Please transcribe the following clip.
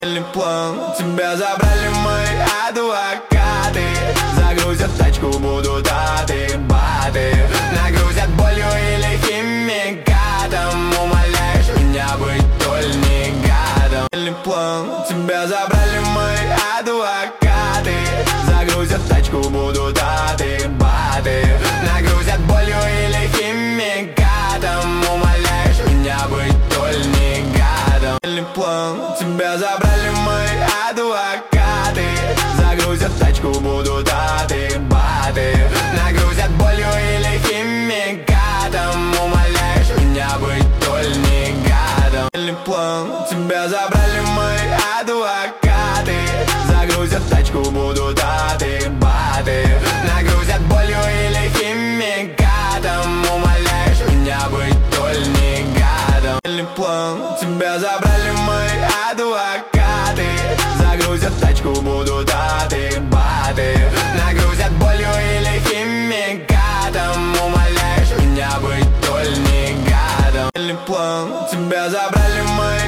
План. Тебя забрали мои адвокаты, загрузят тачку, будут баты, нагрузят болью или химикатом. Умоляешь меня быть толь не гадом. План. Тебя забрали мои адвокаты, загрузят тачку, будут баты, нагрузят болью или химикатом. Умоляешь меня быть толь не гадом. План. Тебя забрали мои адвокаты, загрузят тачку, будут баты, нагрузят болью или химикатом. Умоляешь меня быть толь не гадом. План. Тебя забрали мои адвокаты, загрузят тачку, будут баты, нагрузят болью или химикатом. Умоляешь меня быть толь не гадом. План. Тебя забрали мои адвокаты, загрузят тачку, будут баты, нагрузят болью или химикатом. Умоляешь меня быть толь не гадом. План. Тебя забрали